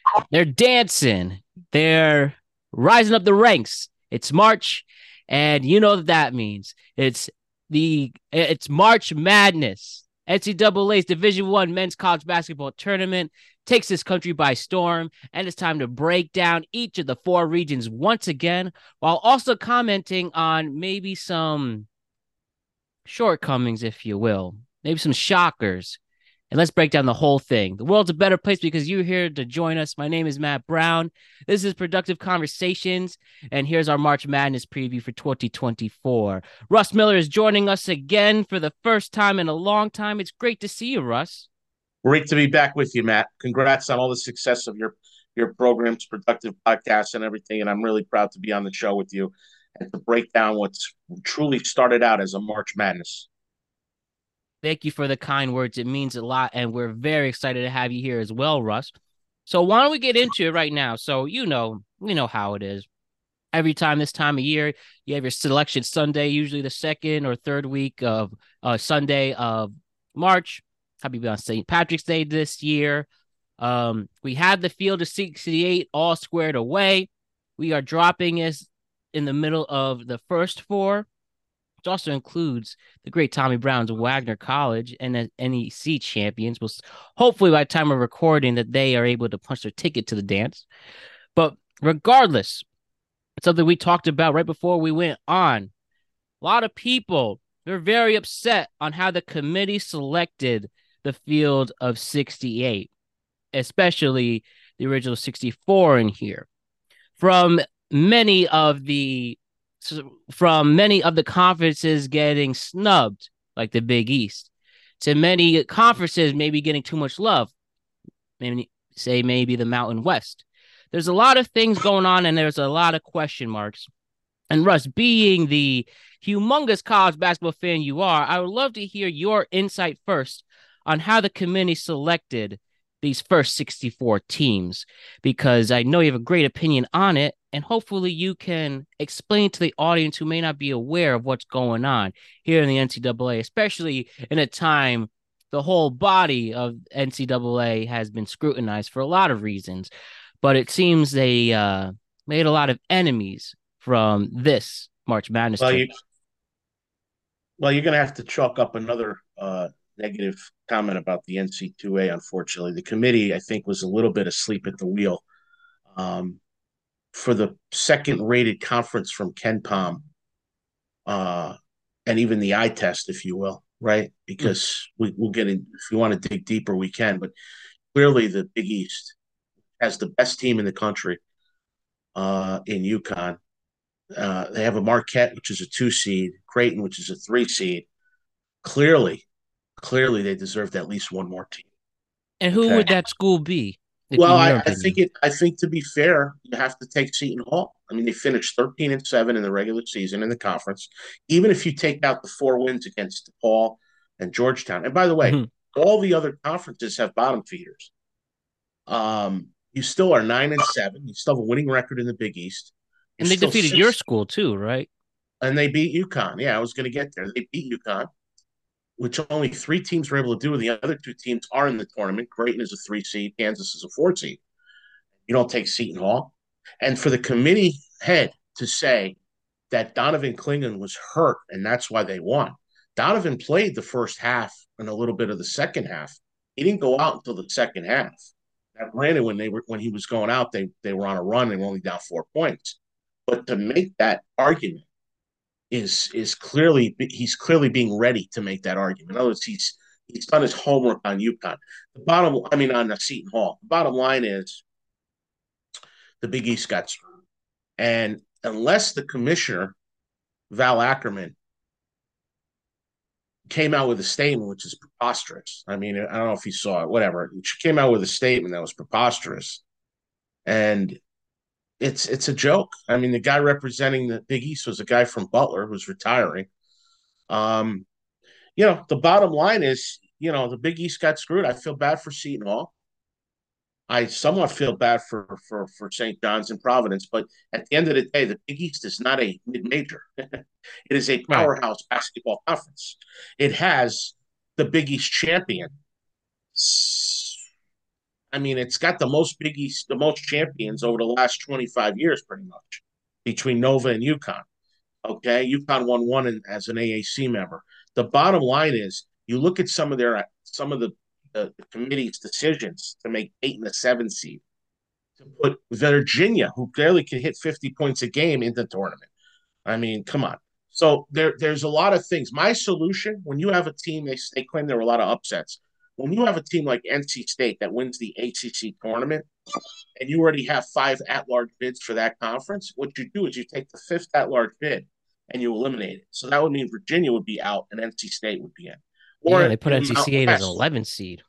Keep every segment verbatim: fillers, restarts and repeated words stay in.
They're dancing. They're rising up the ranks. It's March, and you know what that means. It's the it's March Madness. N C double A's Division One men's college basketball tournament takes this country by storm, and it's time to break down each of the four regions once again, while also commenting on maybe some shortcomings, if you will, maybe some shockers, and let's break down the whole thing. The world's a better place because you're here to join us. My name is Matt Brown. This is Productive Conversations, and here's our March Madness preview for twenty twenty-four. Russ Miller is joining us again for the first time in a long time. It's great to see you, Russ. Great to be back with you, Matt. Congrats on all the success of your your programs, productive podcasts, and everything. And I'm really proud to be on the show with you and to break down what's truly started out as a March Madness. Thank you for the kind words. It means a lot, and we're very excited to have you here as well, Russ. So why don't we get into it right now? So you know, we know how it is. Every time this time of year, you have your selection Sunday, usually the second or third week of uh, Sunday of March. Happy on Saint Patrick's Day this year. Um, we had the field of sixty-eight all squared away. We are dropping us in the middle of the first four, which also includes the great Tommy Brown's Wagner College and the N E C champions. Will hopefully by the time of recording that they are able to punch their ticket to the dance. But regardless, it's something we talked about right before we went on. A lot of people they're very upset on how the committee selected the field of sixty-eight, especially the original sixty-four in here. From many of the from many of the conferences getting snubbed, like the Big East, to many conferences maybe getting too much love, maybe say maybe the Mountain West. There's a lot of things going on, and there's a lot of question marks. And Russ, being the humongous college basketball fan you are, I would love to hear your insight first on how the committee selected these first sixty-four teams, because I know you have a great opinion on it, and hopefully you can explain to the audience who may not be aware of what's going on here in the N C double A, especially in a time the whole body of N C double A has been scrutinized for a lot of reasons, but it seems they uh, made a lot of enemies from this March Madness Well, you tournament. well, you're going to have to chalk up another uh, negative comment about the N C two A. Unfortunately, the committee I think was a little bit asleep at the wheel. Um, for the second-rated conference from Ken Palm, uh, and even the eye test, if you will, right? Mm. Because we, we'll get in, if you want to dig deeper, we can. But clearly, the Big East has the best team in the country uh, in UConn. Uh, they have a Marquette, which is a two seed, Creighton, which is a three seed. Clearly, clearly, they deserved at least one more team. And who Okay. would that school be, if Well, in I, your I think opinion? it. I think to be fair, you have to take Seton Hall. I mean, they finished thirteen and seven in the regular season in the conference. Even if you take out the four wins against DePaul and Georgetown, and by the way, Mm-hmm. all the other conferences have bottom feeders. Um, you still are nine and seven. You still have a winning record in the Big East. You're And they still defeated your six, school too, right? and they beat UConn. Yeah, I was going to get there. They beat UConn, which only three teams were able to do, and the other two teams are in the tournament. Creighton is a three seed, Kansas is a four seed. You don't take Seton Hall. And for the committee head to say that Donovan Clingan was hurt and that's why they won. Donovan played the first half and a little bit of the second half. He didn't go out until the second half. Now, granted, when they were when he was going out, they they were on a run. They were only down four points. But to make that argument is is clearly he's clearly being ready to make that argument. In other words, he's he's done his homework on UConn. The bottom, I mean, on the Seton Hall. The bottom line is the Big East got screwed. And unless the commissioner, Val Ackerman, came out with a statement which is preposterous. I mean, I don't know if you saw it, whatever. She came out with a statement that was preposterous. And it's it's a joke. I mean, the guy representing the Big East was a guy from Butler who's retiring. Um, you know, the bottom line is, you know, the Big East got screwed. I feel bad for Seton Hall. I somewhat feel bad for for for Saint John's and Providence, but at the end of the day, the Big East is not a mid major. It is a Right. powerhouse basketball conference. It has the Big East champion. I mean, it's got the most Big East, the most champions over the last twenty-five years, pretty much, between Nova and UConn. Okay, UConn won one in, as an A A C member. The bottom line is, you look at some of their some of the, the, the committee's decisions to make eight and a seven seed, to put Virginia, who barely can hit fifty points a game, in the tournament. I mean, come on. So there, there's a lot of things. My solution, when you have a team, they, they claim there were a lot of upsets. When you have a team like N C State that wins the A C C tournament, and you already have five at-large bids for that conference, what you do is you take the fifth at-large bid and you eliminate it. So that would mean Virginia would be out and N C State would be in. Yeah, Or they put in Mountain N C State as an West, eleven seed.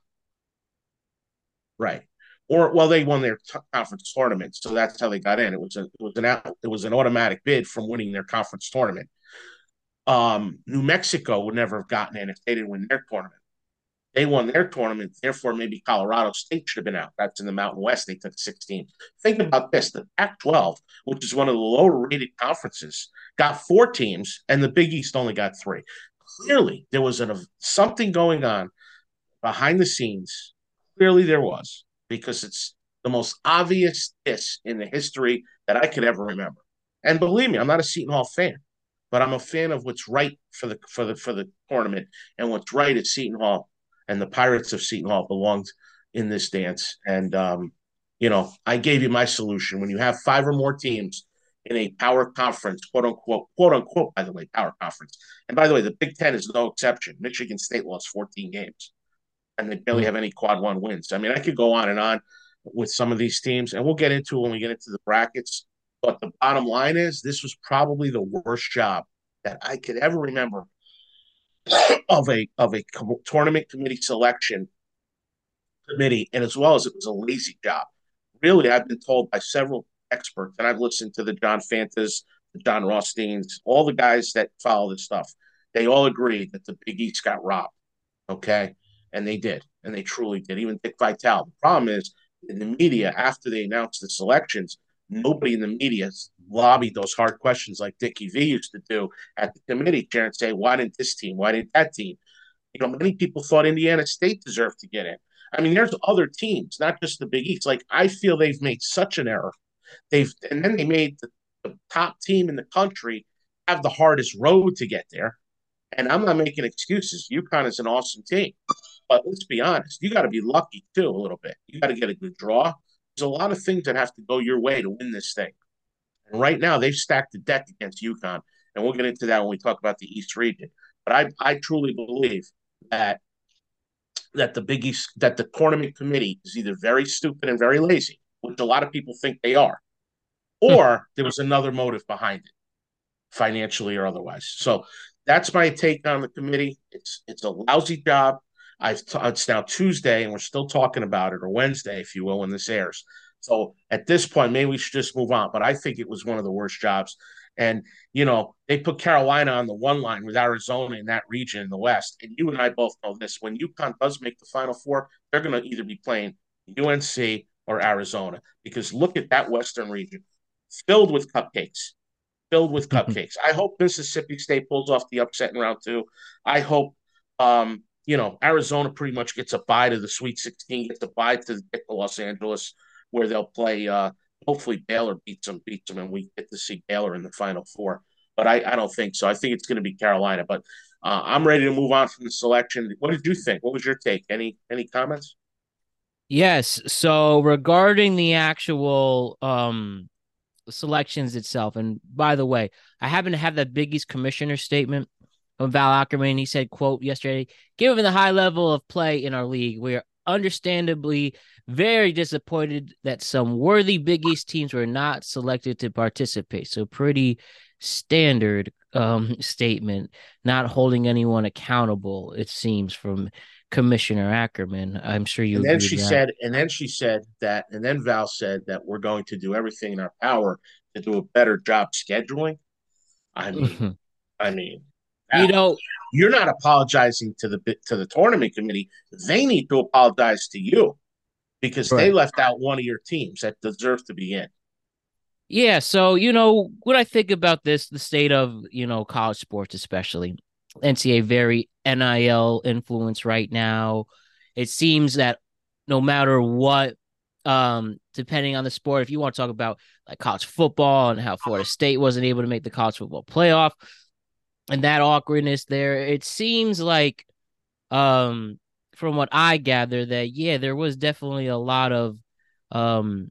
right? Or well, they won their t- conference tournament, so that's how they got in. It was a, it was an out, it was an automatic bid from winning their conference tournament. Um, New Mexico would never have gotten in if they didn't win their tournament. They won their tournament, therefore maybe Colorado State should have been out. That's in the Mountain West. They took sixteen. Think about this: the Pac twelve, which is one of the lower-rated conferences, got four teams, and the Big East only got three. Clearly, there was an, something going on behind the scenes. Clearly, there was, because it's the most obvious diss in the history that I could ever remember. And believe me, I'm not a Seton Hall fan, but I'm a fan of what's right for the for the for the tournament, and what's right at Seton Hall, and the Pirates of Seton Hall belonged in this dance. And um, you know, I gave you my solution. When you have five or more teams in a power conference, quote unquote, quote unquote, by the way, power conference. And by the way, the Big Ten is no exception. Michigan State lost fourteen games, and they barely have any quad one wins. I mean, I could go on and on with some of these teams, and we'll get into it when we get into the brackets. But the bottom line is, this was probably the worst job that I could ever remember of a of a tournament committee selection committee, and as well as it was a lazy job. Really, I've been told by several experts, and I've listened to the John Fantas, the John Rothsteins, all the guys that follow this stuff. They all agree that the Big East got robbed. Okay, and they did, and they truly did. Even Dick Vitale. The problem is, in the media, after they announced the selections, nobody in the media lobbied those hard questions like Dickie V used to do at the committee chair and say, why didn't this team? Why didn't that team? You know, many people thought Indiana State deserved to get in. I mean, there's other teams, not just the Big East. Like, I feel they've made such an error. They've and then they made the, the top team in the country have the hardest road to get there. And I'm not making excuses. UConn is an awesome team. But let's be honest, you got to be lucky too, a little bit. You got to get a good draw. There's a lot of things that have to go your way to win this thing. And right now, they've stacked the deck against UConn. And we'll get into that when we talk about the East region. But I, I truly believe that that the Big East, that the tournament committee is either very stupid and very lazy, which a lot of people think they are, or there was another motive behind it, financially or otherwise. So that's my take on the committee. It's it's a lousy job. I've t- it's now Tuesday, and we're still talking about it, or Wednesday, if you will, when this airs. So at this point, maybe we should just move on. But I think it was one of the worst jobs. And, you know, they put Carolina on the one line with Arizona in that region in the West. And you and I both know this. When UConn does make the Final Four, they're going to either be playing U N C or Arizona. Because look at that Western region, filled with cupcakes, filled with cupcakes. I hope Mississippi State pulls off the upset in round two. I hope, um, you know, Arizona pretty much gets a bye to the Sweet sixteen, gets a bye to, to Los Angeles, where they'll play uh, hopefully Baylor beats them, beats them, and we get to see Baylor in the Final Four. But I, I don't think so. I think it's going to be Carolina. But uh, I'm ready to move on from the selection. What did you think? What was your take? Any any comments? Yes. So regarding the actual um selections itself, and by the way, I happen to have that Big East commissioner statement from Val Ackerman. He said, quote, yesterday, given the high level of play in our league, we are understandably very disappointed that some worthy Big East teams were not selected to participate. So pretty standard um, statement, not holding anyone accountable, it seems, from Commissioner Ackerman. I'm sure you And then agree she with that. said, and then she said that, and then Val said that we're going to do everything in our power to do a better job scheduling. I mean, I mean, You Val, know, you're not apologizing to the to the tournament committee. They need to apologize to you because they right. left out one of your teams that deserves to be in. Yeah, so you know what I think about this, the state of you know college sports, especially N C A A, very N I L influence right now. It seems that no matter what Um, depending on the sport, if you want to talk about like college football and how Florida State wasn't able to make the college football playoff and that awkwardness there, it seems like um from what I gather that yeah, there was definitely a lot of um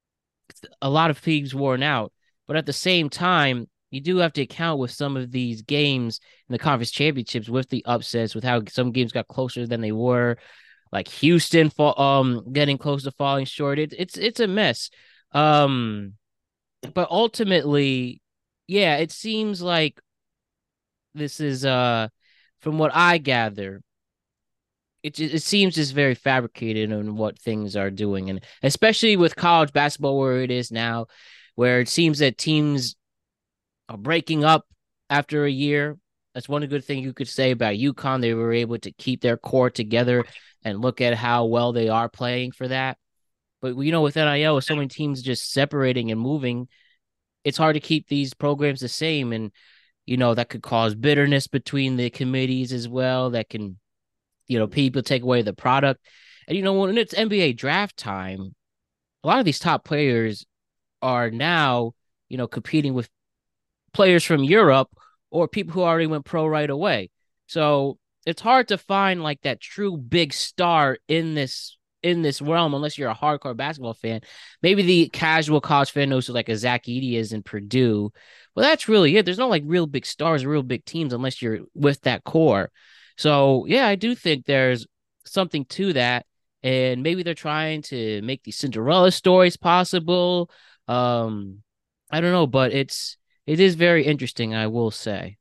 a lot of teams worn out. But at the same time, you do have to account with some of these games in the conference championships with the upsets, with how some games got closer than they were, like Houston fall, um getting close to falling short. It, it's it's a mess. Um, but ultimately, yeah, it seems like this is uh from what I gather, it it seems just very fabricated on what things are doing, and especially with college basketball where it is now, where it seems that teams are breaking up after a year. That's one good thing you could say about UConn. They were able to keep their core together and look at how well they are playing for that. But you know, with N I L, with so many teams just separating and moving, it's hard to keep these programs the same, and you know that could cause bitterness between the committees as well. That can, you know, people take away the product. And you know, when it's N B A draft time, a lot of these top players are now, you know, competing with players from Europe or people who already went pro right away. So it's hard to find like that true big star in this in this realm unless you're a hardcore basketball fan. Maybe the casual college fan knows who like a Zach Edey is in Purdue. Well, that's really it. There's no like real big stars, real big teams unless you're with that core. So yeah, I do think there's something to that. And maybe they're trying to make these Cinderella stories possible. Um, I don't know, but it's it is very interesting, I will say.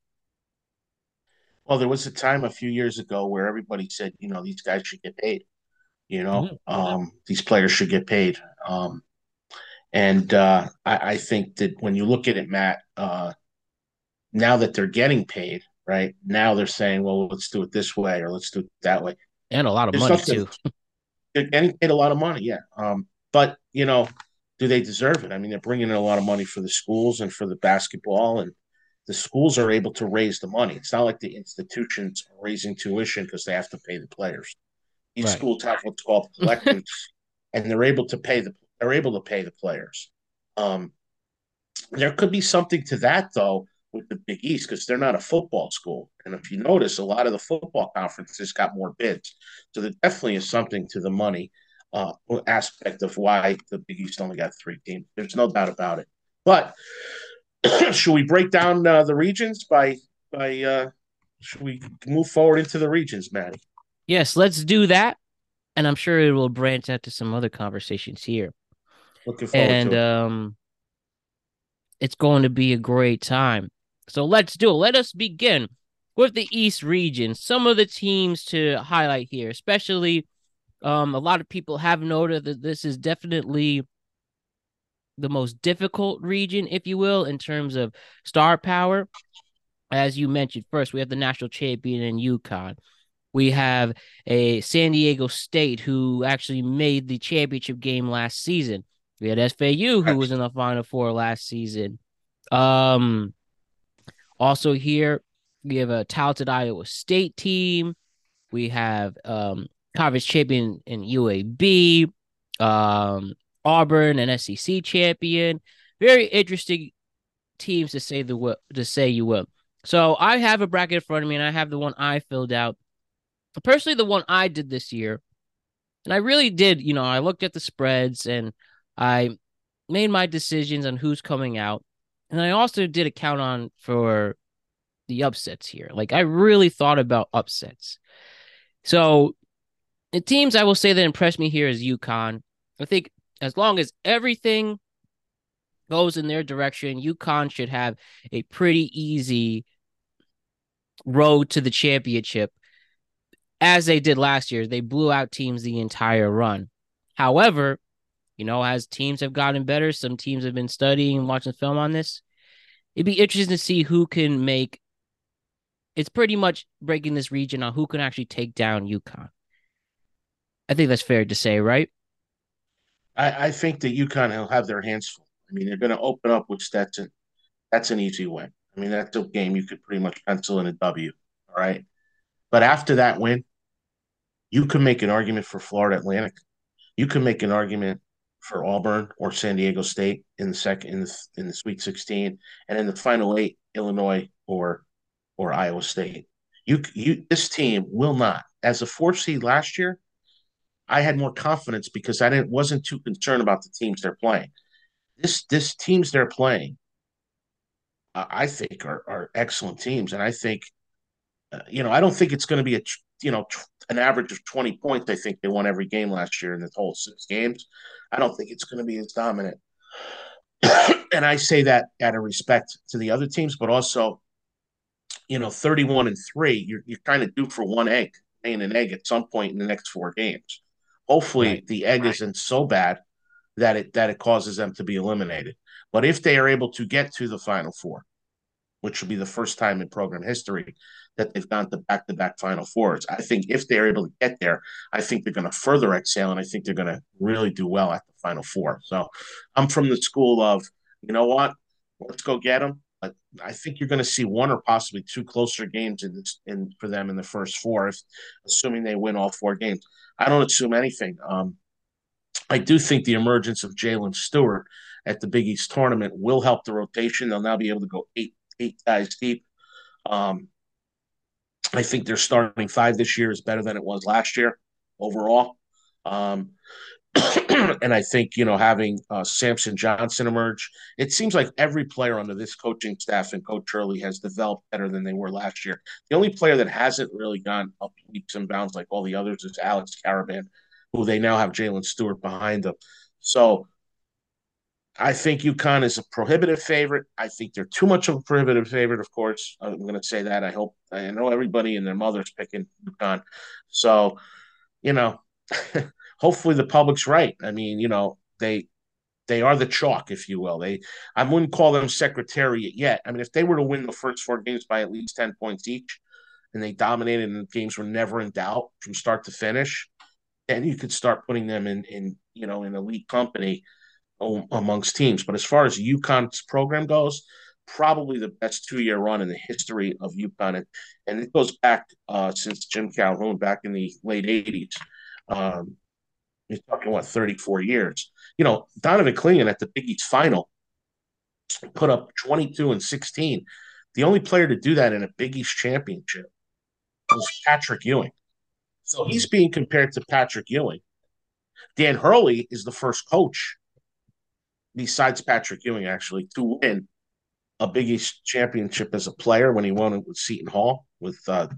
Well, there was a time a few years ago where everybody said, you know, these guys should get paid. You know, Mhm. um, these players should get paid. Um, and uh, I, I think that when you look at it, Matt, uh, now that they're getting paid, right now they're saying, well, let's do it this way or let's do it that way. And a lot of There's money nothing. too. They're getting paid a lot of money, yeah. Um, but you know, do they deserve it? I mean, they're bringing in a lot of money for the schools and for the basketball, and the schools are able to raise the money. It's not like the institutions are raising tuition because they have to pay the players. These Right. schools have what's called collectives, and they're able to pay the they're able to pay the players. Um, there could be something to that though with the Big East because they're not a football school, and if you notice, a lot of the football conferences got more bids, so there definitely is something to the money uh, aspect of why the Big East only got three teams. There's no doubt about it. But should we break down uh, the regions by by? Uh, should we move forward into the regions, Maddie? Yes, let's do that. And I'm sure it will branch out to some other conversations here. Looking forward And to it. um it's going to be a great time. So let's do it. Let us begin with the East region. Some of the teams to highlight here, especially um a lot of people have noted that this is definitely the most difficult region, if you will, in terms of star power. As you mentioned, first we have the national champion in UConn. We have a San Diego State who actually made the championship game last season. We had F A U who was in the Final Four last season. Um, also here we have a talented Iowa State team. We have um conference champion in U A B, um, Auburn, an S E C champion. Very interesting teams to say the to say you will. So I have a bracket in front of me, and I have the one I filled out. Personally, the one I did this year, and I really did. You know, I looked at the spreads and I made my decisions on who's coming out, and I also did a count on for the upsets here. Like I really thought about upsets. So the teams I will say that impressed me here is UConn. I think as long as everything goes in their direction, UConn should have a pretty easy road to the championship, as they did last year. They blew out teams the entire run. However, you know, as teams have gotten better, some teams have been studying and watching film on this. It'd be interesting to see who can make. It's pretty much breaking this region on who can actually take down UConn. I think that's fair to say, right? I, I think that UConn will have their hands full. I mean, they're going to open up with Stetson. That's an easy win. I mean, that's a game you could pretty much pencil in a W. All right. But after that win, you can make an argument for Florida Atlantic. You can make an argument. for Auburn or San Diego State in the second in the in the Sweet sixteen, and in the final eight, Illinois or or Iowa State. You you this team will not. As a fourth seed last year, I had more confidence because I didn't wasn't too concerned about the teams they're playing. This this teams they're playing, uh, I think, are are excellent teams, and I think, uh, you know, I don't think it's going to be a you know an average of twenty points. I think they won every game last year in the whole six games. I don't think it's going to be as dominant. And I say that out of respect to the other teams, but also, you know, thirty-one and three, you're you're kind of due for one egg, laying an egg at some point in the next four games. Hopefully, Right. the egg isn't so bad that it that it causes them to be eliminated. But if they are able to get to the Final Four, which will be the first time in program history that they've gone to back to back Final Fours. I think if they're able to get there, I think they're going to further excel, and I think they're going to really do well at the Final Four. So I'm from the school of, you know what, let's go get them. But I think you're going to see one or possibly two closer games in this in for them in the first four, if, assuming they win all four games. I don't assume anything. Um, I do think the emergence of Jalen Stewart at the Big East tournament will help the rotation. They'll now be able to go eight eight guys deep. Um, I think their starting five this year is better than it was last year overall. Um, and I think, you know, having uh, Samson Johnson emerge, it seems like every player under this coaching staff and Coach Hurley has developed better than they were last year. The only player that hasn't really gone up leaps and bounds like all the others is Alex Caravan, who they now have Jalen Stewart behind them. So I think UConn is a prohibitive favorite. I think they're too much of a prohibitive favorite, of course. I'm going to say that. I hope, I know everybody and their mother's picking UConn. So, you know, hopefully the public's right. I mean, you know, they they are the chalk, if you will. They I wouldn't call them secretariat yet. I mean, if they were to win the first four games by at least ten points each, and they dominated and the games were never in doubt from start to finish, then you could start putting them in in you know in elite company amongst teams. But as far as UConn's program goes, probably the best two year run in the history of UConn. And, and it goes back uh, since Jim Calhoun back in the late eighties. Um, you're talking, what, thirty-four years. You know, Donovan Clingan at the Big East final put up twenty-two and sixteen. The only player to do that in a Big East championship was Patrick Ewing. So he's being compared to Patrick Ewing. Dan Hurley is the first coach besides Patrick Ewing, actually, to win a Big East championship as a player when he won it with Seton Hall with uh,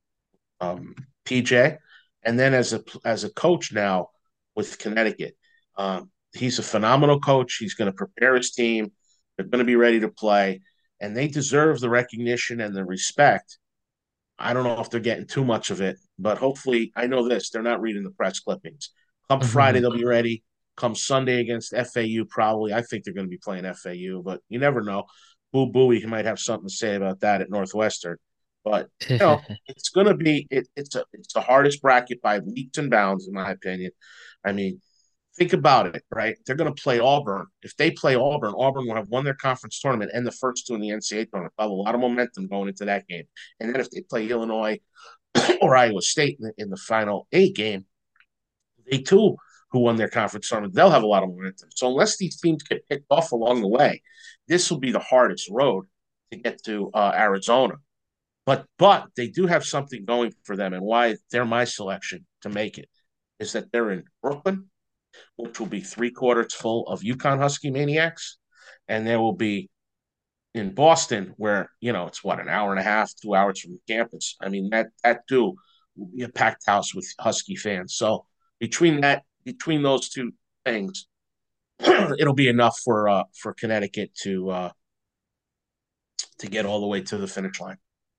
um, P J, and then as a as a coach now with Connecticut. Um, he's a phenomenal coach. He's going to prepare his team. They're going to be ready to play, and they deserve the recognition and the respect. I don't know if they're getting too much of it, but hopefully, I know this: they're not reading the press clippings. Come Friday, they'll be ready. Come Sunday against F A U, probably. I think they're going to be playing F A U, but you never know. Boo Booey, he might have something to say about that at Northwestern. But you know, it's going to be it, it's a it's the hardest bracket by leaps and bounds, in my opinion. I mean, think about it, right? They're going to play Auburn. If they play Auburn, Auburn will have won their conference tournament and the first two in the N C double A tournament. They'll have a lot of momentum going into that game. And then if they play Illinois or Iowa State in the, in the final eight game, they too, who won their conference tournament, they'll have a lot of momentum. So unless these teams get picked off along the way, this will be the hardest road to get to uh, Arizona. But but they do have something going for them, and why they're my selection to make it is that they're in Brooklyn, which will be three quarters full of UConn Husky maniacs, and there will be in Boston, where you know it's what an hour and a half, two hours from the campus. I mean that that too will be a packed house with Husky fans. So between that, between those two things, it'll be enough for uh, for Connecticut to uh, to get all the way to the finish line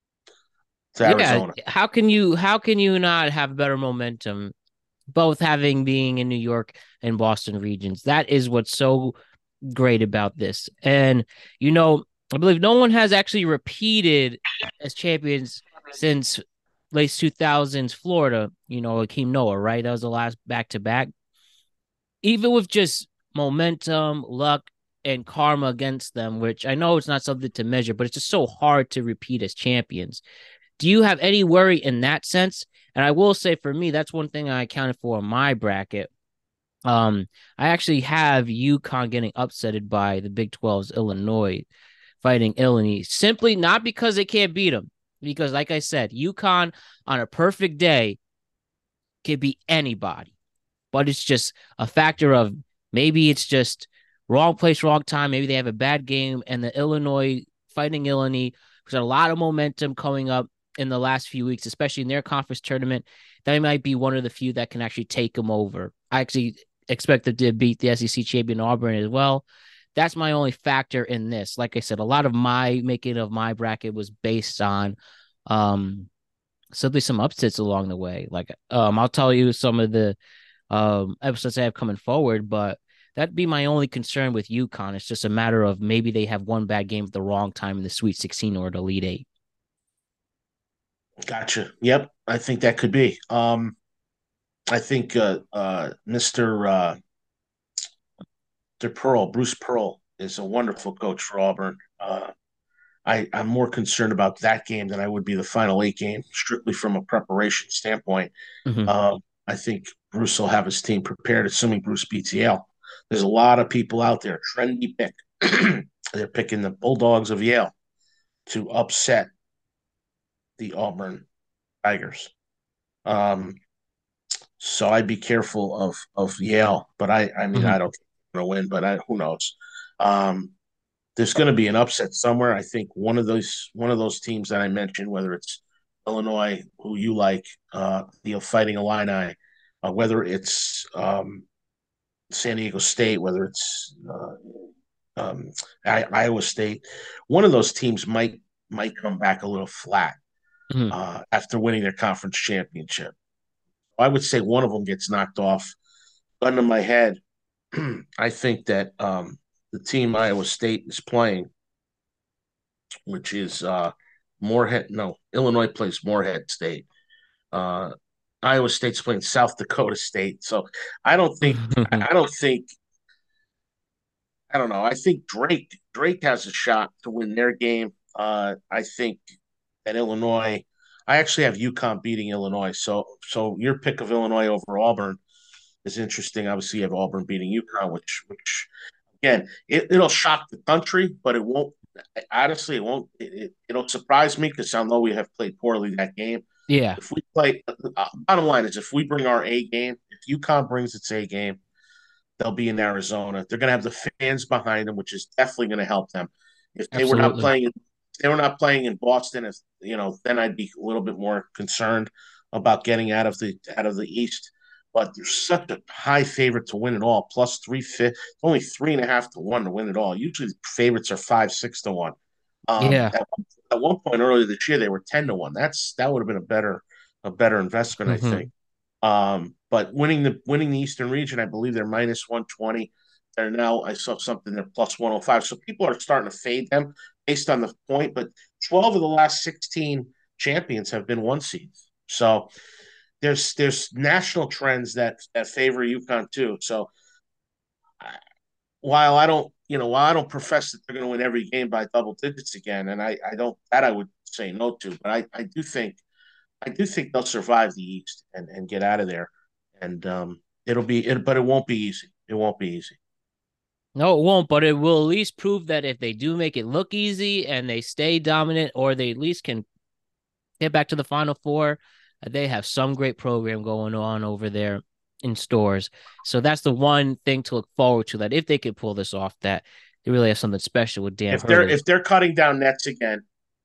to Yeah, Arizona. how can you how can you not have better momentum, both having being in New York and Boston regions? That is what's so great about this. And you know, I believe no one has actually repeated as champions since late two thousands Florida, you know, Akeem Noah, right? That was the last back to back. Even with just momentum, luck, and karma against them, which I know it's not something to measure, but it's just so hard to repeat as champions. Do you have any worry in that sense? And I will say for me, that's one thing I accounted for in my bracket Um, I actually have UConn getting upsetted by the Big twelve's Illinois fighting Illinois, simply not because they can't beat them, because like I said, UConn on a perfect day could be anybody, but it's just a factor of maybe it's just wrong place, wrong time. Maybe they have a bad game, and the Illinois fighting Illinois, there's a lot of momentum coming up in the last few weeks, especially in their conference tournament. They might be one of the few that can actually take them over. I actually expect them to beat the S E C champion Auburn as well. That's my only factor in this. Like I said, a lot of my making of my bracket was based on um simply some upsets along the way. Like um I'll tell you some of the um episodes I have coming forward, but that'd be my only concern with UConn. It's just a matter of maybe they have one bad game at the wrong time in the Sweet sixteen or the Elite Eight. Gotcha. Yep, I think that could be. Um, I think uh, uh, Mister Uh, Pearl, Bruce Pearl, is a wonderful coach for Auburn. Uh, I, I'm more concerned about that game than I would be the final eight game, strictly from a preparation standpoint. Mm-hmm. Um, I think Bruce will have his team prepared, assuming Bruce beats Yale. There's a lot of people out there, trendy pick. They're picking the Bulldogs of Yale to upset the Auburn Tigers. Um, so I'd be careful of of Yale, but I I mean Mm-hmm. I don't think they're going to win, but I, who knows? Um, there's going to be an upset somewhere. I think one of those one of those teams that I mentioned, whether it's Illinois, who you like, uh, the Fighting Illini, uh, whether it's um, San Diego State, whether it's uh, um, I, Iowa State, one of those teams might might come back a little flat Mm-hmm. uh, after winning their conference championship. I would say one of them gets knocked off. Gun to my head, I think that um, the team Iowa State is playing, which is uh, Moorhead. No, Illinois plays Moorhead State. Uh, Iowa State's playing South Dakota State. So I don't think I don't think I don't know. I think Drake Drake has a shot to win their game. Uh, I think that Illinois. I actually have UConn beating Illinois. So so your pick of Illinois over Auburn is interesting. Obviously, you have Auburn beating UConn, which which again it, it'll shock the country, but it won't. Honestly, it won't. It, it, will surprise me because I know we have played poorly that game. Yeah, If we play, uh, bottom line is if we bring our A game, if UConn brings its A game, they'll be in Arizona. They're going to have the fans behind them, which is definitely going to help them. If they were not absolutely. playing, if they were not playing in Boston, if you know, then I'd be a little bit more concerned about getting out of the out of the East. But there's such a high favorite to win it all, plus three fifty, only three and a half to one to win it all. Usually favorites are five, six to one. Um, Yeah. at, at one point earlier this year, they were ten to one. That's that would have been a better a better investment, I Mm-hmm. think. Um, but winning the winning the Eastern region, I believe they're minus one twenty. They're now I saw something they're plus one hundred five. So people are starting to fade them based on the point. But twelve of the last sixteen champions have been one seeds. So there's there's national trends that that favor UConn too. So while I don't you know while I don't profess that they're going to win every game by double digits again, and I I don't that I would say no to, but I I do think I do think they'll survive the East and, and get out of there. And um, it'll be, it, but it won't be easy. It won't be easy. No, it won't, but it will at least prove that if they do make it look easy and they stay dominant, or they at least can get back to the Final Four, uh, they have some great program going on over there in stores. So that's the one thing to look forward to. That if they could pull this off, that they really have something special with Dan If they're Hurley. if they're cutting down nets again,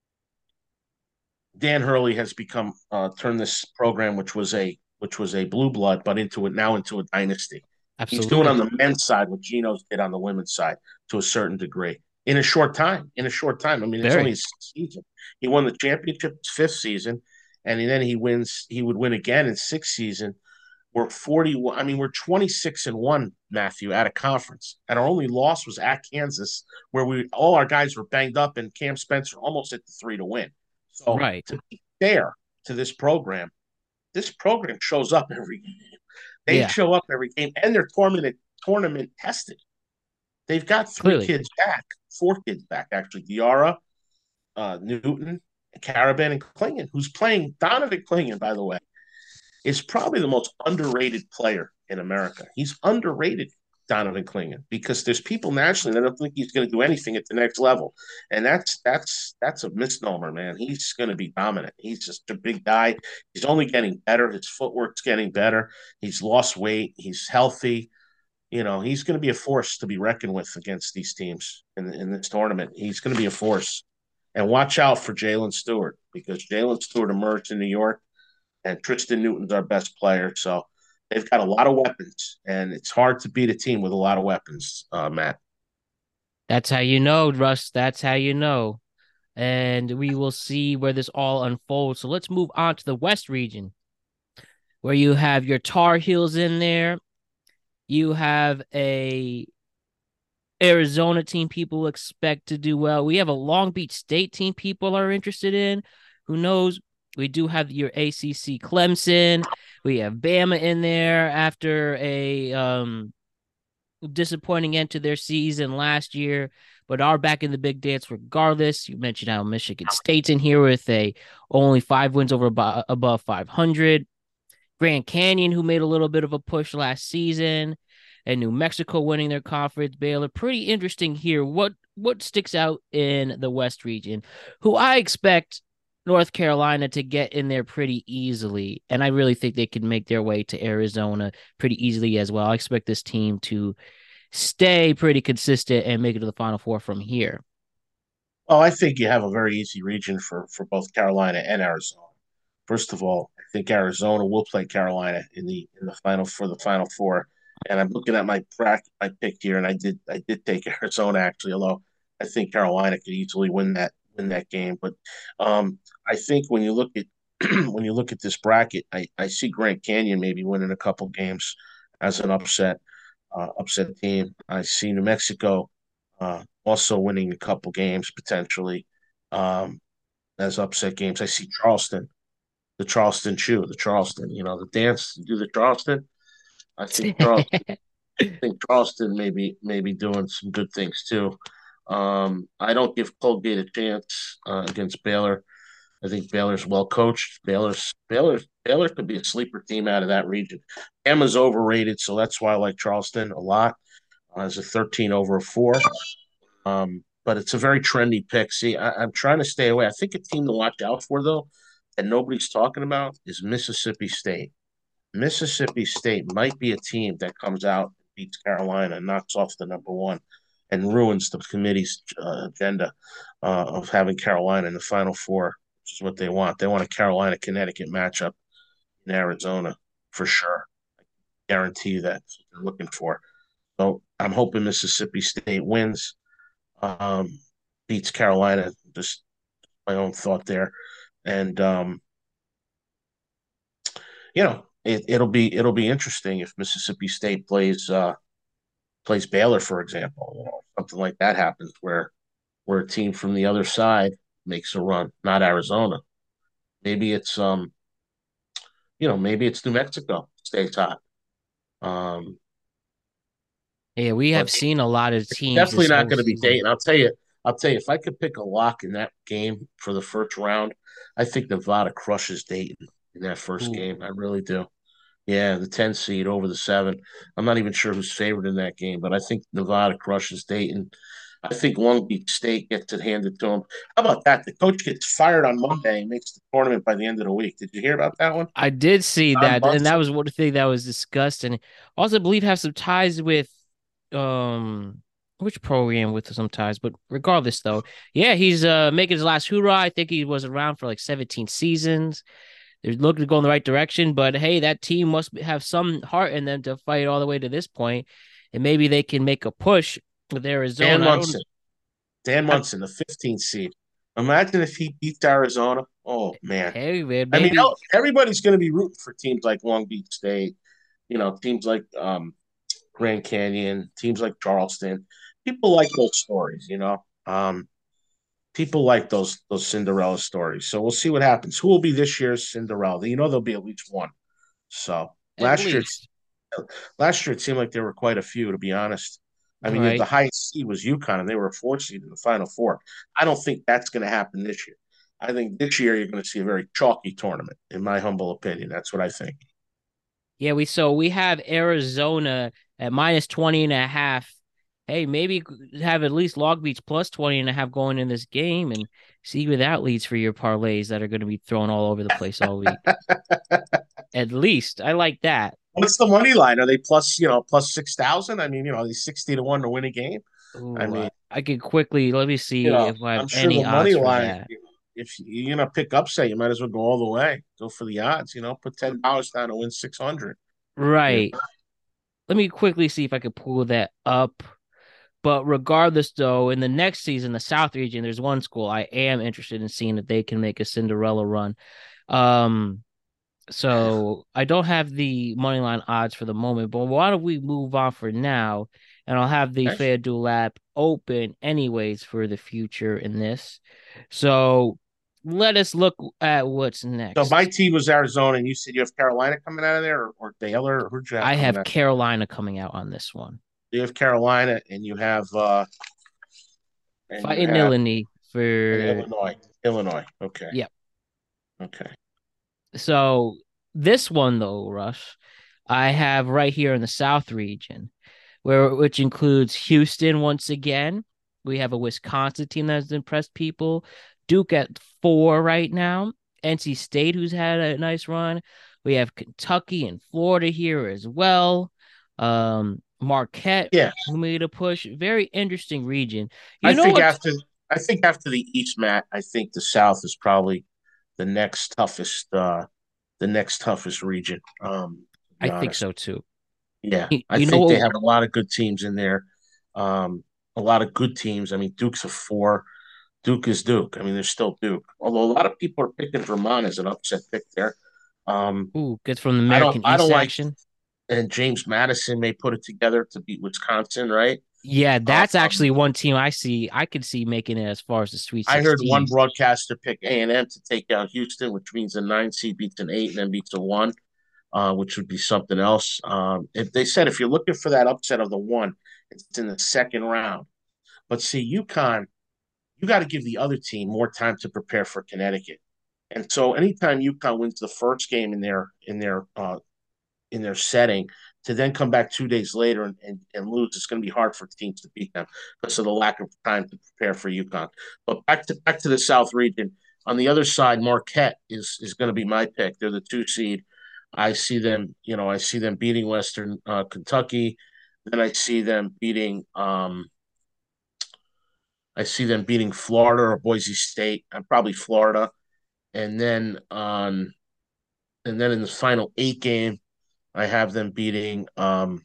Dan Hurley has become uh, turned this program, which was a which was a blue blood, but into it now into a dynasty. He's doing Absolutely, on the men's side what Geno's did on the women's side to a certain degree in a short time. In a short time, I mean, it's only very his season. He won the championship his fifth season, and then he wins. He would win again in sixth season. We're forty. I mean, we're twenty-six and one, Matthew, at a conference, and our only loss was at Kansas, where we all our guys were banged up, and Cam Spencer almost hit the three to win. So right. to be fair to this program, this program shows up every game. They Yeah, show up every game, and they're tournament tournament tested. They've got three clearly. kids back, four kids back actually. Diarra, uh, Newton, Caravan, and Klingon, who's playing Donovan Klingon, by the way, is probably the most underrated player in America. He's underrated, Donovan Clingan, because there's people nationally that don't think he's going to do anything at the next level, and that's that's that's a misnomer, man. He's going to be dominant. He's just a big guy. He's only getting better. His footwork's getting better. He's lost weight. He's healthy. You know, he's going to be a force to be reckoned with against these teams in, in this tournament. He's going to be a force. And watch out for Jalen Stewart because Jalen Stewart emerged in New York and Tristan Newton's our best player. So they've got a lot of weapons, and it's hard to beat a team with a lot of weapons, uh, Matt. That's how you know, Russ. That's how you know. And we will see where this all unfolds. So let's move on to the West region, where you have your Tar Heels in there. You have a Arizona team people expect to do well. We have a Long Beach State team people are interested in. Who knows? We do have your A C C Clemson. We have Bama in there after a um, disappointing end to their season last year, but are back in the big dance regardless. You mentioned how Michigan State's in here with a only five wins over above five hundred. Grand Canyon, who made a little bit of a push last season, and New Mexico winning their conference. Baylor, pretty interesting here. What what sticks out in the West region? Who I expect North Carolina to get in there pretty easily, and I really think they can make their way to Arizona pretty easily as well. I expect this team to stay pretty consistent and make it to the Final Four from here. Well, I think you have a very easy region for for both Carolina and Arizona. First of all, I think Arizona will play Carolina in the in the final for the Final Four. And I'm looking at my bracket, my pick here, and I did I did take Arizona actually, although I think Carolina could easily win that win that game. But um, I think when you look at when you look at this bracket, I, I see Grand Canyon maybe winning a couple games as an upset uh, upset team. I see New Mexico uh, also winning a couple games potentially um, as upset games. I see Charleston, the Charleston Chew, the Charleston, you know, the dance, do the Charleston. I think Charleston, I think Charleston maybe maybe doing some good things too. Um, I don't give Colgate a chance uh, against Baylor. I think Baylor's well coached. Baylor's Baylor Baylor could be a sleeper team out of that region. Emma's overrated, so that's why I like Charleston a lot uh, as a thirteen over a four. Um, but it's a very trendy pick. See, I, I'm trying to stay away. I think a team to watch out for though, that nobody's talking about, is Mississippi State. Mississippi State might be a team that comes out, beats Carolina, knocks off the number one, and ruins the committee's uh, agenda uh, of having Carolina in the Final Four, which is what they want. They want a Carolina Connecticut matchup in Arizona for sure. I guarantee you that's what they're looking for. So I'm hoping Mississippi State wins, um, beats Carolina. Just my own thought there, and um, you know it, it'll be it'll be interesting if Mississippi State plays uh, plays Baylor, for example. You know, something like that happens where where a team from the other side makes a run, not Arizona. Maybe it's um you know maybe it's New Mexico stays hot. Um, Yeah, we have but seen a lot of teams definitely this not whole going to be season. Dayton. I'll tell you. I'll tell you if I could pick a lock in that game for the first round, I think Nevada crushes Dayton in that first Ooh. game. I really do. Yeah, the ten seed over the seven. I'm not even sure who's favored in that game, but I think Nevada crushes Dayton. I think Long Beach State gets it handed to them. How about that? The coach gets fired on Monday and makes the tournament by the end of the week. Did you hear about that one? I did see Don that, and that Munson. was one thing that was discussed, and also I believe have some ties with um which program with some ties, but regardless though, yeah, he's uh making his last hoorah. I think he was around for like seventeen seasons. They're looking to go in the right direction, but hey, that team must have some heart in them to fight all the way to this point, and maybe they can make a push with Dan Arizona. I don't. Munson. Dan I, Munson, the fifteenth seed. Imagine if he beats Arizona. Oh, man. hey man, I mean, maybe. everybody's going to be rooting for teams like Long Beach State, you know, teams like um, Grand Canyon, teams like Charleston. People like those stories, you know. Um, people like those those Cinderella stories. So we'll see what happens. Who will be this year's Cinderella? You know, there'll be at least one. So At last year, least. last year it seemed like there were quite a few, to be honest. I All mean, the right. highest seed was UConn, and they were a four seed in the Final Four. I don't think that's going to happen this year. I think this year you're going to see a very chalky tournament, in my humble opinion. That's what I think. Yeah, we so we have Arizona at minus twenty and a half. Hey, maybe have at least Long Beach plus twenty and a half going in this game and see where that leads for your parlays that are going to be thrown all over the place all week. At least I like that. What's the money line? Are they plus, you know, plus six thousand? I mean, you know, these sixty to one to win a game. I Ooh, mean, I, I could quickly let me you see know, if I have I'm sure any the money odds for line, that. if you're gonna pick upset, you might as well go all the way. Go for the odds, you know, put ten dollars down to win six hundred. You Right. Let me quickly see if I could pull that up. But regardless, though, in the next season, the South region, there's one school I am interested in seeing if they can make a Cinderella run. Um, so I don't have the money line odds for the moment, but why don't we move on for now? And I'll have the know. FanDuel app open anyways for the future in this. So let us look at what's So my next. team was Arizona, and you said you have Carolina coming out of there, or, or Baylor, or who'd you have I coming have out? Carolina coming out on this one. You have Carolina, and you have uh, and you Fighting have Illini and for Illinois. Illinois. Okay. yeah. Okay. So this one though, Rush, I have right here in the South region, where which includes Houston once again. We have a Wisconsin team that's impressed people. Duke at four right now. N C State, who's had a nice run. We have Kentucky and Florida here as well. Um, Marquette, Yeah, who made a push. Very interesting region. I You know think what? after I think after the East, Matt, I think the South is probably the next toughest uh, the next toughest region. Um, to be I think honest. so too. Yeah, You, I you know think they what? have a lot of good teams in there. Um, a lot of good teams. I mean, Duke's a four. Duke is Duke. I mean, they're still Duke. Although a lot of people are picking Vermont as an upset pick there. Um, Ooh, gets from the I don't. American I East don't like. action. And James Madison may put it together to beat Wisconsin, right? Yeah, that's Um, actually one team I see. I could see making it as far as the Sweet I heard one sixteen. broadcaster pick A and M to take down Houston, which means a nine seed beats an eight and then beats a one, uh, which would be something else. Um, if they said if you're looking for that upset of the one, it's in the second round. But see, UConn, you got to give the other team more time to prepare for Connecticut. And so anytime UConn wins the first game in their in their uh, in their setting, to then come back two days later and, and, and lose, it's going to be hard for teams to beat them because of the lack of time to prepare for UConn. But back to back to the South region. On the other side, Marquette is is going to be my pick. They're the two seed. I see them, you know, I see them beating Western uh, Kentucky. Then I see them beating, um, I see them beating Florida or Boise State. I'm probably Florida, and then on, and then in the final eight game, I have them beating um,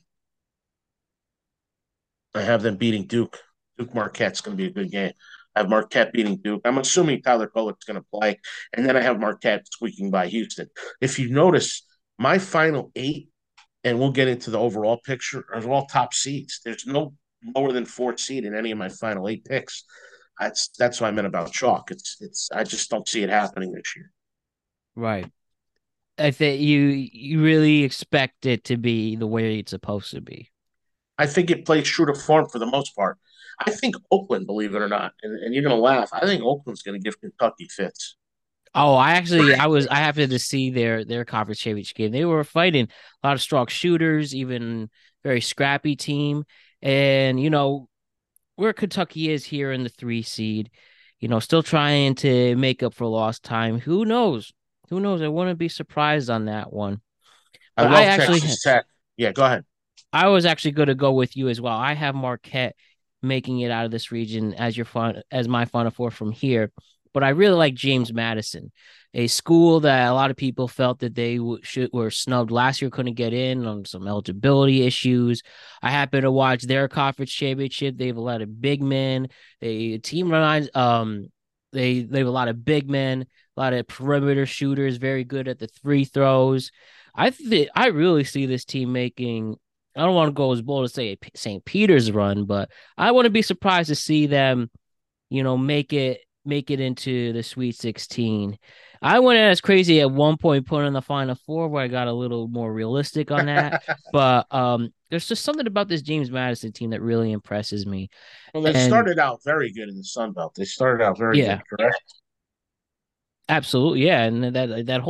I have them beating Duke. Duke Marquette's going to be a good game. I have Marquette beating Duke. I'm assuming Tyler Kolek's going to play, and then I have Marquette squeaking by Houston. If you notice, my final eight, and we'll get into the overall picture, are all top seeds. There's no lower than fourth seed in any of my final eight picks. That's that's what I meant about chalk. It's it's I just don't see it happening this year. Right. I think you you really expect it to be the way it's supposed to be. I think it plays true to form for the most part. I think Oakland, believe it or not, and, and you're going to laugh. I think Oakland's going to give Kentucky fits. Oh, I actually I was I happened to see their their conference championship game. They were fighting a lot of strong shooters, even very scrappy team. And you know, where Kentucky is here in the three seed, you know, still trying to make up for lost time. Who knows? Who knows? I wouldn't be surprised on that one. I But I love actually Texas Tech. Yeah, go ahead. I was actually going to go with you as well. I have Marquette making it out of this region as your fun as my Final Four from here, but I really like James Madison, a school that a lot of people felt that they w- should were snubbed last year, couldn't get in on some eligibility issues. I happened to watch their conference championship. They have a lot of big men. They team runs. Um, they they have a lot of big men, a lot of perimeter shooters, very good at the free throws. I think I really see this team making I don't want to go as bold as say Saint Peter's run, but I wouldn't be surprised to see them, you know, make it make it into the Sweet sixteen. I went as crazy at one point, put in the Final Four, where I got a little more realistic on that. But um, there's just something about this James Madison team that really impresses me. Well, they And started out very good in the Sun Belt. They started out very good, yeah, correct? absolutely, yeah, and that that whole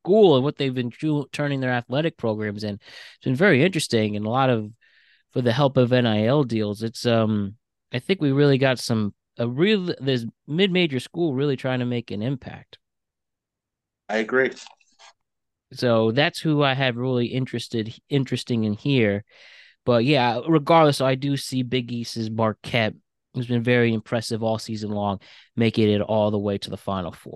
school and what they've been ju- turning their athletic programs in. It's been very interesting, and a lot of for the help of N I L deals. It's um I think we really got some a real this mid-major school really trying to make an impact. I agree. So that's who I have really interested interesting in here. But yeah, regardless, I do see Big East's Marquette, who's been very impressive all season long, making it all the way to the Final Four.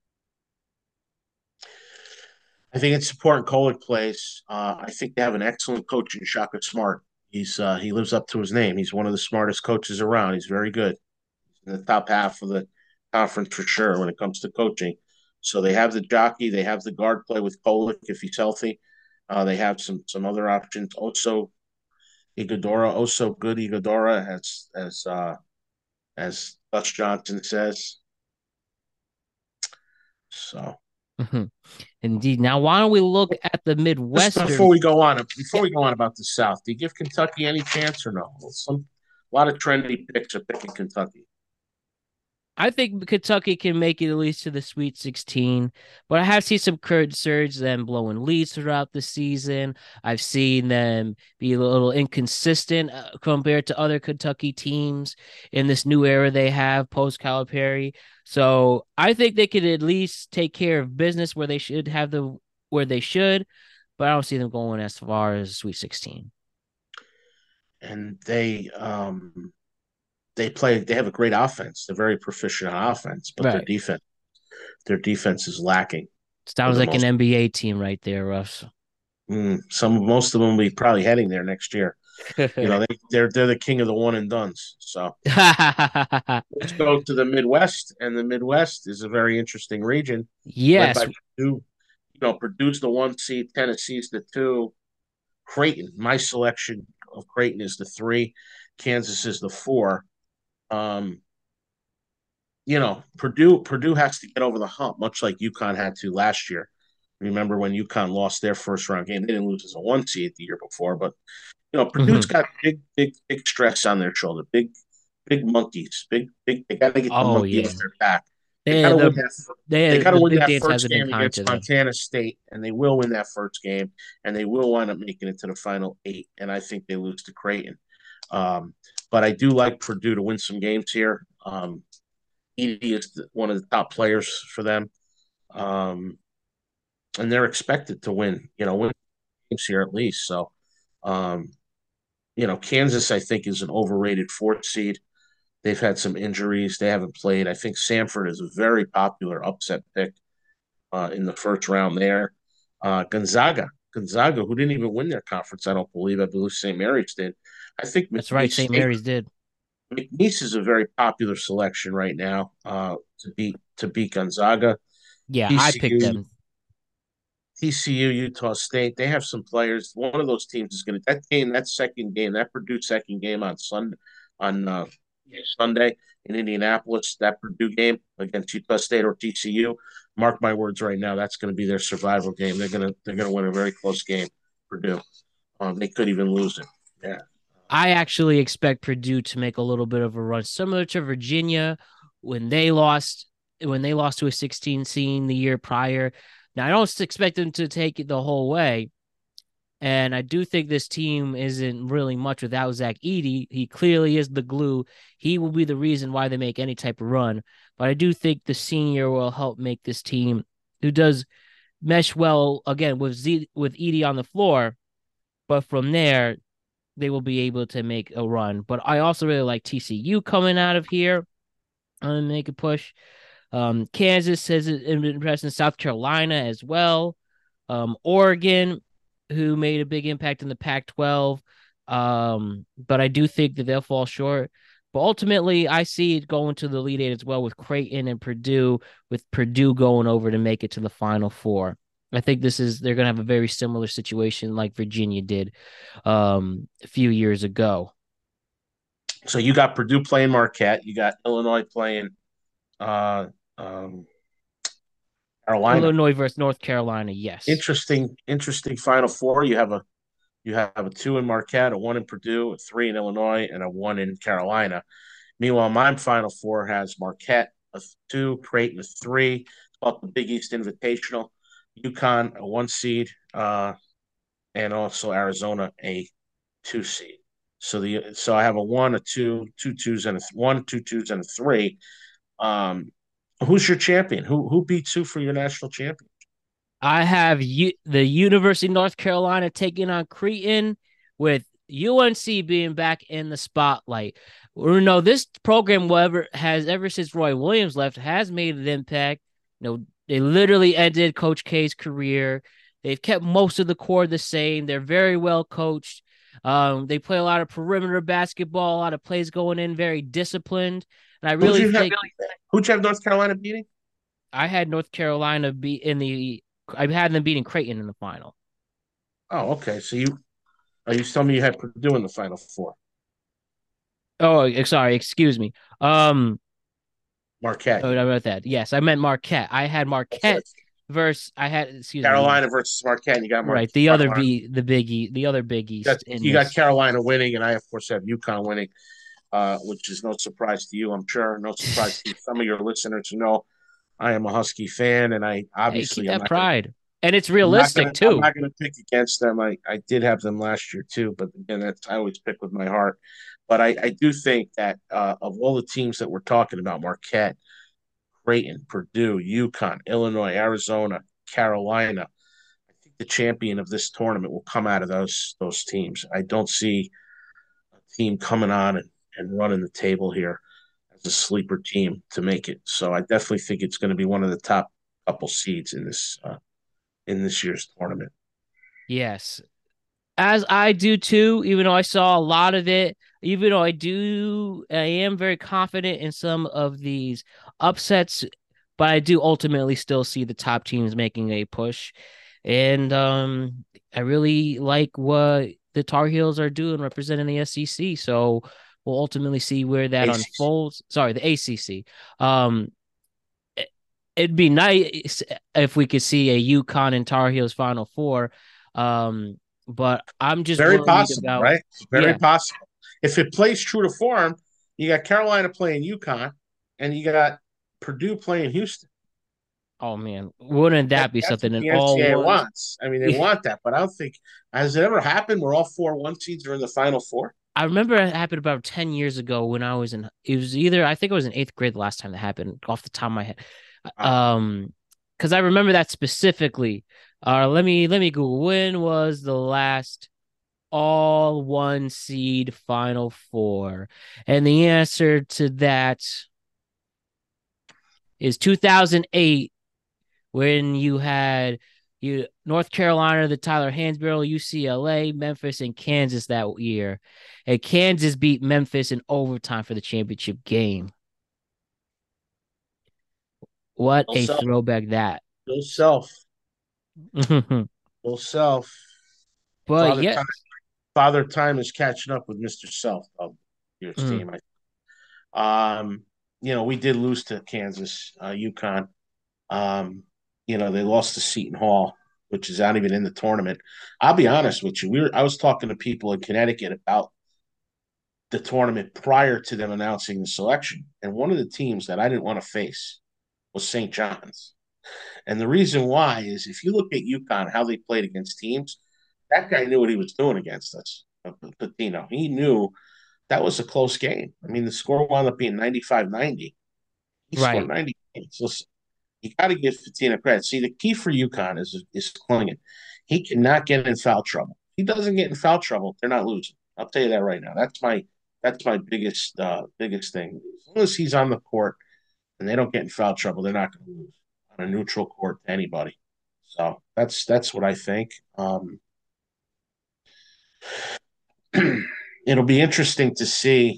I think it's important Kolek plays. Uh, I think they have an excellent coach in Shaka Smart. He's uh, he lives up to his name. He's one of the smartest coaches around. He's very good. He's in the top half of the conference for sure when it comes to coaching. So they have the jockey, they have the guard play with Kolek if he's healthy. Uh, they have some some other options. Also, Igadora, also good Igadora, as as uh, as Dutch Johnson says. So Mhm. Indeed. Now, why don't we look at the just Midwestern? before we go on, before Yeah, we go on about the South, do you give Kentucky any chance or no? Some a lot of trendy picks are picking Kentucky. I think Kentucky can make it at least to the Sweet sixteen, but I have seen some concerns them blowing leads throughout the season. I've seen them be a little inconsistent uh, compared to other Kentucky teams in this new era they have post Calipari. So I think they could at least take care of business where they should have the where they should, but I don't see them going as far as Sweet sixteen. And they um they play they have a great offense. They're very proficient on offense, but their Right. defense their defense is lacking for Sounds the like an most. N B A team right there, Russ. Mm, some most of them will be probably heading there next year. You know, they, they're they're the king of the one and dones. So let's go to the Midwest, and the Midwest is a very interesting region led by Yes. Purdue. You know, Purdue's the one seed, Tennessee's the two, Creighton. My selection of Creighton is the three, Kansas is the four. Um, you know, Purdue Purdue has to get over the hump, much like UConn had to last year. Remember when UConn lost their first round game? They didn't lose as a one seed the year before, but you know, Purdue's Mhm. got big, big, big stress on their shoulder. Big, big monkeys. Big, big. They got to get the Oh monkey off yeah. their back. They got They to win the that. They they got to the win big that dance first hasn't been game kind against to them. Montana State, and they will win that first game, and they will wind up making it to the final eight. And I think they lose to Creighton. Um, but I do like Purdue to win some games here. Um, Edie is the, one of the top players for them, um, and they're expected to win. You know, win games here at least. So, um, you know, Kansas I think is an overrated fourth seed. They've had some injuries. They haven't played. I think Sanford is a very popular upset pick uh, in the first round there. Uh, Gonzaga, Gonzaga, who didn't even win their conference, I don't believe. I believe Saint Mary's did. I think That's right. McNeese Saint State. Mary's did. McNeese is a very popular selection right now uh, to beat to beat Gonzaga. Yeah, I picked T C U, them. T C U, Utah State. They have some players. One of those teams is going to that game, that second game, that Purdue second game on Sunday, on uh, Sunday in Indianapolis. That Purdue game against Utah State or T C U. Mark my words right now. That's going to be their survival game. They're gonna they're gonna win a very close game. Purdue. Um, they could even lose it. Yeah. I actually expect Purdue to make a little bit of a run, similar to Virginia when they lost when they lost to a sixteen seed the year prior. Now I don't expect them to take it the whole way, and I do think this team isn't really much without Zach Edey. He clearly is the glue. He will be the reason why they make any type of run. But I do think the senior will help make this team, who does mesh well again with Z with Edey on the floor. But from there, they will be able to make a run. But I also really like T C U coming out of here and make a push. Um, Kansas has impressed in South Carolina as well. Um, Oregon, who made a big impact in the Pac twelve. Um, but I do think that they'll fall short. But ultimately, I see it going to the Elite Eight as well with Creighton and Purdue, with Purdue going over to make it to the Final Four. I think this is they're going to have a very similar situation like Virginia did um, a few years ago. So you got Purdue playing Marquette. You got Illinois playing uh, um, Carolina. Illinois versus North Carolina, yes. Interesting, interesting Final Four. You have a you have a two in Marquette, a one in Purdue, a three in Illinois, and a one in Carolina. Meanwhile, my Final Four has Marquette a two, Creighton a three. It's called the Big East Invitational. UConn a one seed, uh, and also Arizona a two seed. So the so I have a one, a two, two twos, and a th- one, two twos, and a three. Um, who's your champion? Who who beats who for your national champion? I have U- the University of North Carolina taking on Creighton, with U N C being back in the spotlight. You know, this program, whatever has ever since Roy Williams left, has made an impact. You know, they literally ended Coach K's career. They've kept most of the core the same. They're very well coached. Um, they play a lot of perimeter basketball, a lot of plays going in, very disciplined. And I Who'd really you have? think Who'd you have North Carolina beating? I had North Carolina be in the I had them beating Creighton in the final. Oh, okay. So you are you telling me you had Purdue in the Final Four? Oh, eh, sorry, excuse me. Um, Marquette. oh, You I mean? wrote that. Yes, I meant Marquette. I had That's Marquette it. versus I had excuse me, yes. Carolina versus Marquette. And you got Mar- Right. The other Carolina. B the Big E, the other Big You got, East in you got this. Carolina winning, and I of course have UConn winning, uh, which is no surprise to you. I'm sure no surprise to some of your listeners who know I am a Husky fan, and I Hey, keep obviously I'm that not gonna pride. And it's I'm not gonna realistic I'm too. not gonna pick against them. I, I did have them last year too, but again, that's I always pick with my heart. But I, I do think that uh, of all the teams that we're talking about, Marquette, Creighton, Purdue, UConn, Illinois, Arizona, Carolina, I think the champion of this tournament will come out of those those teams. I don't see a team coming on and, and running the table here as a sleeper team to make it. So I definitely think it's going to be one of the top couple seeds in this uh, in this year's tournament. Yes. As I do too, even though I saw a lot of it, even though I do, I am very confident in some of these upsets, but I do ultimately still see the top teams making a push. And um, I really like what the Tar Heels are doing representing the S E C. So we'll ultimately see where that A C C. unfolds. Sorry, the A C C. Um, it, it'd be nice if we could see a UConn and Tar Heels Final Four. Um, but I'm just Very worried possible, about, right? Very yeah. possible. If it plays true to form, you got Carolina playing UConn, and you got Purdue playing Houston. Oh man, wouldn't That, that be that's what something? In the all N C double A ones, wants. I mean, they want that, but I don't think has it ever happened where all four one seeds are in the Final Four? I remember it happened about ten years ago when I was in. It was either I think it was in eighth grade the last time that happened. Off the top of my head, Uh, um, because I remember that specifically. Uh, let me let me Google when was the last all one seed Final Four, and the answer to that is two thousand eight when you had you North Carolina, the Tyler Hansborough, U C L A, Memphis, and Kansas that year. And Kansas beat Memphis in overtime for the championship game. What Bill a Self, throwback that. Bill Self, Bill Self. But Father yes. Time, Father Time is catching up with Mister Self of your Mm. team. Um, you know, we did lose to Kansas, uh, UConn. Um, you know, they lost to Seton Hall, which is not even in the tournament. I'll be honest with you. We were, I was talking to people in Connecticut about the tournament prior to them announcing the selection. And one of the teams that I didn't want to face was Saint John's. And the reason why is if you look at UConn, how they played against teams, that guy knew what he was doing against us, Patino. He knew that was a close game. I mean, the score wound up being ninety-five ninety. He scored Right. ninety points. Listen, you got to give Fatina credit. See, the key for UConn is is Clingan. He cannot get in foul trouble. If he doesn't get in foul trouble, they're not losing. I'll tell you that right now. That's my that's my biggest uh, biggest thing. As long as he's on the court and they don't get in foul trouble, they're not going to lose on a neutral court to anybody. So that's that's what I think. Um, it'll be interesting to see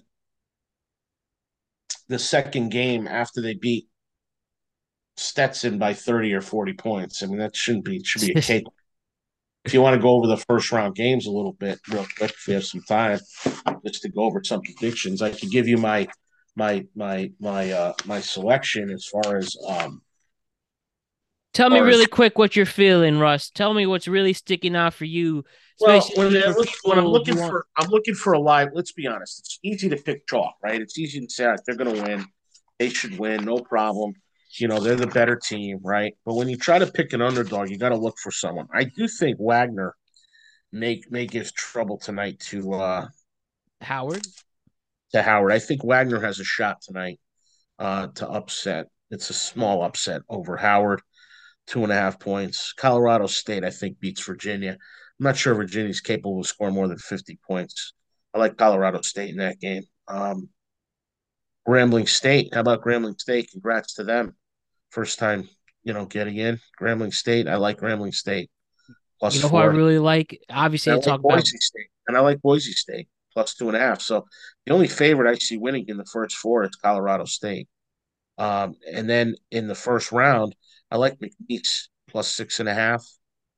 the second game after they beat Stetson by thirty or forty points. I mean, that shouldn't be should be a cake. If you want to go over the first round games a little bit real quick, if we have some time, just to go over some predictions, I could give you my my my my uh my selection as far as um Tell me far as really quick what you're feeling, Russ. Tell me what's really sticking out for you, well especially when for when I'm people looking who want. for I'm looking for a live. Let's be honest, it's easy to pick chalk, right? It's easy to say, all right, they're going to win, they should win, no problem. You know, they're the better team, right? But when you try to pick an underdog, you got to look for someone. I do think Wagner may may give trouble tonight to uh Howard. to Howard. I think Wagner has a shot tonight uh to upset. It's a small upset over Howard, two and a half points. Colorado State, I think, beats Virginia. I'm not sure Virginia's capable of scoring more than fifty points. I like Colorado State in that game. Um, Grambling State. How about Grambling State? Congrats to them. First time, you know, getting in. Grambling State. I like Grambling State. Plus You know who I four. really like? Obviously, And I I like talk about Boise State. And I like Boise State. Plus two and a half. So the only favorite I see winning in the first four is Colorado State. Um, and then in the first round, I like McNeese plus six and a half.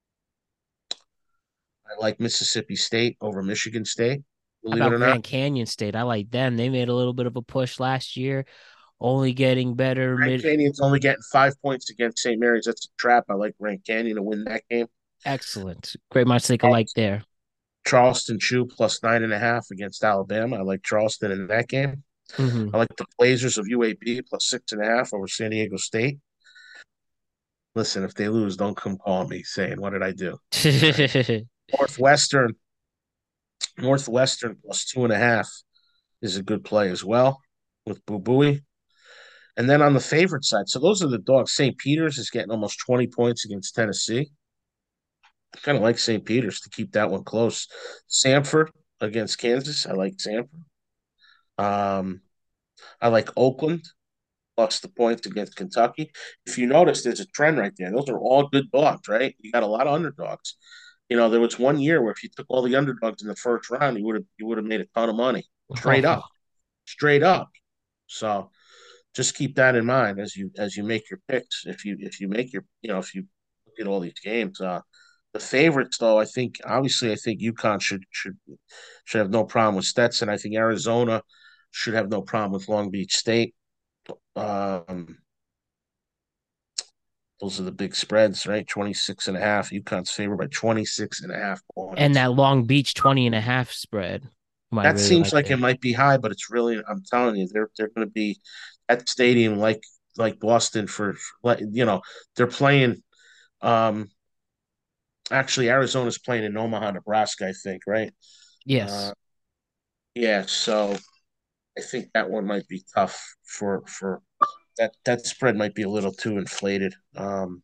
I like Mississippi State over Michigan State, how believe it about or not. Grand Canyon State. I like them. They made a little bit of a push last year, only getting better Grand mid. Canyon's only getting five points against Saint Mary's. That's a trap. I like Grand Canyon to win that game. Excellent. Great minds think alike there. Charleston Chew plus nine and a half against Alabama. I like Charleston in that game. Hmm. I like the Blazers of U A B plus six and a half over San Diego State. Listen, if they lose, don't come call me saying, what did I do? Right. Northwestern, Northwestern plus two and a half is a good play as well with Boo Booey. And then on the favorite side, so those are the dogs. Saint Peter's is getting almost twenty points against Tennessee. I kind of like Saint Peter's to keep that one close. Samford against Kansas. I like Samford. Um, I like Oakland plus the points against Kentucky. If you notice, there's a trend right there. Those are all good dogs, right? You got a lot of underdogs. You know, there was one year where if you took all the underdogs in the first round, you would have you would have made a ton of money, straight Oh, up, straight up. So just keep that in mind as you as you make your picks. If you if you make your you know if you look at all these games, uh, the favorites though, I think obviously I think UConn should should should have no problem with Stetson. I think Arizona should have no problem with Long Beach State. Um, those are the big spreads, right? twenty-six and a half. UConn's favored by twenty-six and a half and points. that Long Beach twenty and a half spread. I That really seems like like it it. might be high, but it's really, I'm telling you, they're they're going to be at stadium like like Boston for, for you know, they're playing. Um, actually, Arizona's playing in Omaha, Nebraska, I think, right? Uh, Yes. yeah, so I think that one might be tough for for that that spread might be a little too inflated. Um,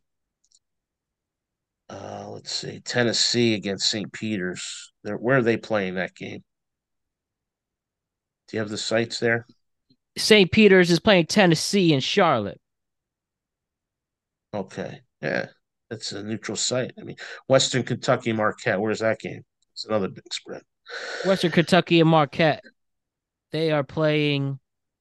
uh, let's see, Tennessee against Saint Peter's. They're, where are they playing that game? Do you have the sites there? Saint Peter's is playing Tennessee and Charlotte. Okay, yeah, that's a neutral site. I mean, Western Kentucky Marquette. Where's that game? It's another big spread. Western Kentucky and Marquette. They are playing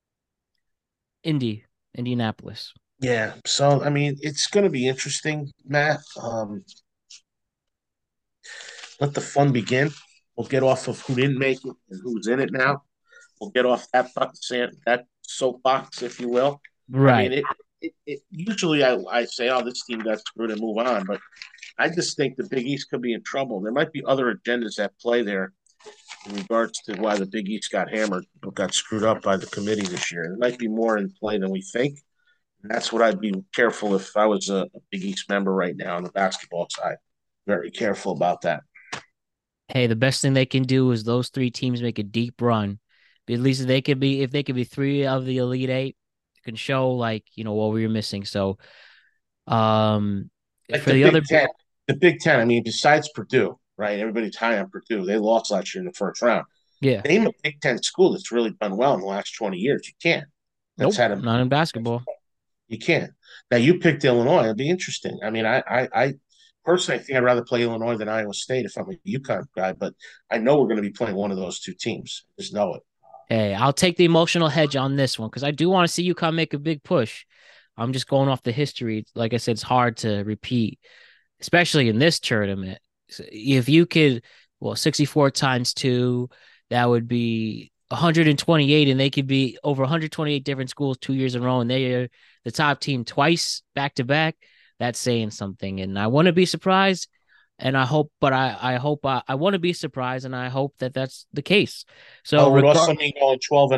Indy, Indianapolis. Yeah, so I mean, it's going to be interesting, Matt. Um, let the fun begin. We'll get off of who didn't make it and who's in it now. We'll get off that that soapbox, if you will. I mean, Right. it, it, it usually I, I say, oh, this team got screwed and move on, but I just think the Big East could be in trouble. There might be other agendas at play there in regards to why the Big East got hammered, got screwed up by the committee this year. There might be more in play than we think. And that's what I'd be careful if I was a, a Big East member right now on the basketball side. Very careful about that. Hey, the best thing they can do is those three teams make a deep run. At least they could be, if they could be three of the Elite Eight, it can show like, you know, what we were missing. So, um, Like for the the Big other, Ten, the Big Ten. I mean, besides Purdue, right? Everybody's high on Purdue. They lost last year in the first round. yeah, Name a Big Ten school that's really done well in the last twenty years. You can't. That's nope, had a not in basketball. you can't. Now you picked Illinois. It'd be interesting. I mean, I, I, I personally I think I'd rather play Illinois than Iowa State if I'm a UConn guy, but I know we're going to be playing one of those two teams. Just know it. Hey, I'll take the emotional hedge on this one because I do want to see UConn make a big push. I'm just going off the history. Like I said, it's hard to repeat, especially in this tournament. If you could, well, sixty-four times two, that would be one hundred twenty-eight, and they could be over one hundred twenty-eight different schools two years in a row, and they are the top team twice back to back. That's saying something, and I want to be surprised, and I hope, but I, I hope I, I want to be surprised, and I hope that that's the case. So, Oh, it would regard, also mean going twelve and oh.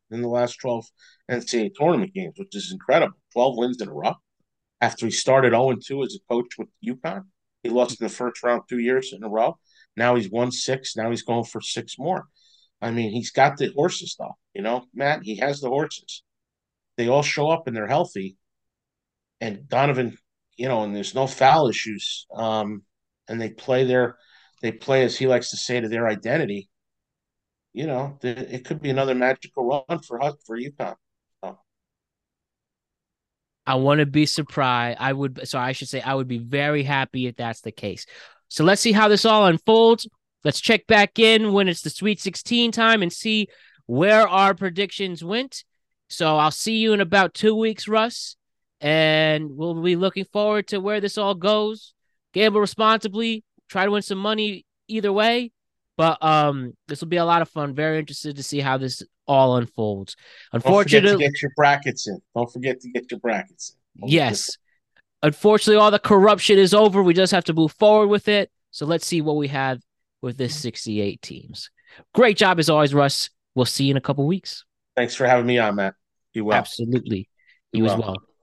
in the last twelve N C double A tournament games, which is incredible. twelve wins in a row. After he started oh and two as a coach with UConn, he lost in the first round two years in a row. Now he's won six. Now he's going for six more. I mean, he's got the horses, though. You know, Matt, he has the horses. They all show up and they're healthy. And Donovan, you know, and there's no foul issues. Um, and they play their, they play, as he likes to say, to their identity. You know, it could be another magical run for for UConn. So, I want to be surprised. I would, so I should say, I would be very happy if that's the case. So let's see how this all unfolds. Let's check back in when it's the Sweet sixteen time and see where our predictions went. So I'll see you in about two weeks, Russ, and we'll be looking forward to where this all goes. Gamble responsibly, try to win some money either way. But um, this will be a lot of fun. Very interested to see how this all unfolds. don't forget to Unfortunately, get your brackets in. Don't forget to get your brackets in. yes. Unfortunately, all the corruption is over. We just have to move forward with it. So let's see what we have with this sixty-eight teams. Great job as always, Russ. We'll see you in a couple weeks. Thanks for having me on, Matt. Be well. Absolutely. Be You as well. well.